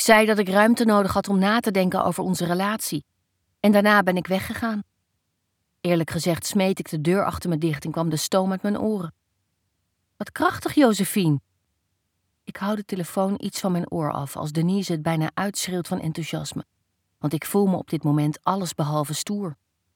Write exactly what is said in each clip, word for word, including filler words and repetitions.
zei dat ik ruimte nodig had om na te denken over onze relatie. En daarna ben ik weggegaan. Eerlijk gezegd smeet ik de deur achter me dicht en kwam de stoom uit mijn oren. Wat krachtig, Josephine. Ik hou de telefoon iets van mijn oor af als Denise het bijna uitschreeuwt van enthousiasme. Want ik voel me op dit moment allesbehalve stoer.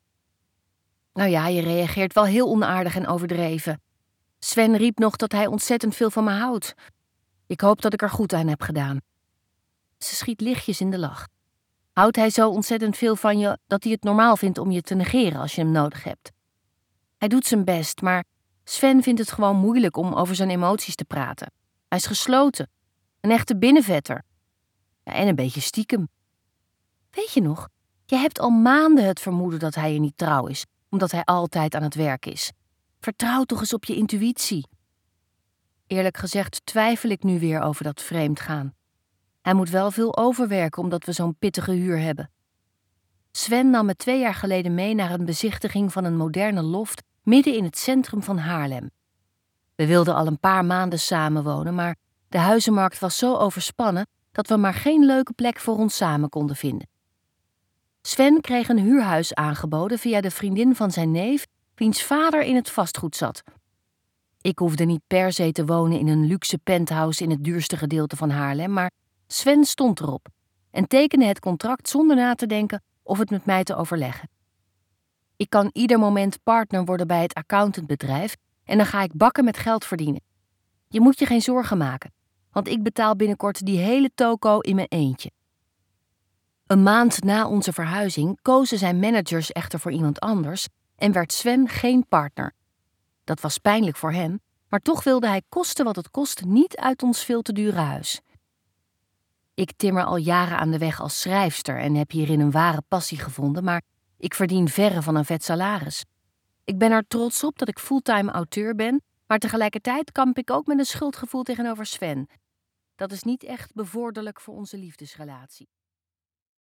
Nou ja, je reageert wel heel onaardig en overdreven. Sven riep nog dat hij ontzettend veel van me houdt. Ik hoop dat ik er goed aan heb gedaan. Ze schiet lichtjes in de lach. Houdt hij zo ontzettend veel van je dat hij het normaal vindt om je te negeren als je hem nodig hebt? Hij doet zijn best, maar Sven vindt het gewoon moeilijk om over zijn emoties te praten. Hij is gesloten. Een echte binnenvetter. Ja, en een beetje stiekem. Weet je nog, je hebt al maanden het vermoeden dat hij je niet trouw is, omdat hij altijd aan het werk is. Vertrouw toch eens op je intuïtie. Eerlijk gezegd twijfel ik nu weer over dat vreemdgaan. Hij moet wel veel overwerken omdat we zo'n pittige huur hebben. Sven nam me twee jaar geleden mee naar een bezichtiging van een moderne loft midden in het centrum van Haarlem. We wilden al een paar maanden samenwonen, maar de huizenmarkt was zo overspannen dat we maar geen leuke plek voor ons samen konden vinden. Sven kreeg een huurhuis aangeboden via de vriendin van zijn neef, wiens vader in het vastgoed zat. Ik hoefde niet per se te wonen in een luxe penthouse in het duurste gedeelte van Haarlem, maar Sven stond erop en tekende het contract zonder na te denken of het met mij te overleggen. Ik kan ieder moment partner worden bij het accountantbedrijf en dan ga ik bakken met geld verdienen. Je moet je geen zorgen maken, want ik betaal binnenkort die hele toko in mijn eentje. Een maand na onze verhuizing kozen zijn managers echter voor iemand anders en werd Sven geen partner. Dat was pijnlijk voor hem, maar toch wilde hij koste wat het kost niet uit ons veel te dure huis. Ik timmer al jaren aan de weg als schrijfster en heb hierin een ware passie gevonden, maar ik verdien verre van een vet salaris. Ik ben er trots op dat ik fulltime auteur ben, maar tegelijkertijd kamp ik ook met een schuldgevoel tegenover Sven. Dat is niet echt bevorderlijk voor onze liefdesrelatie.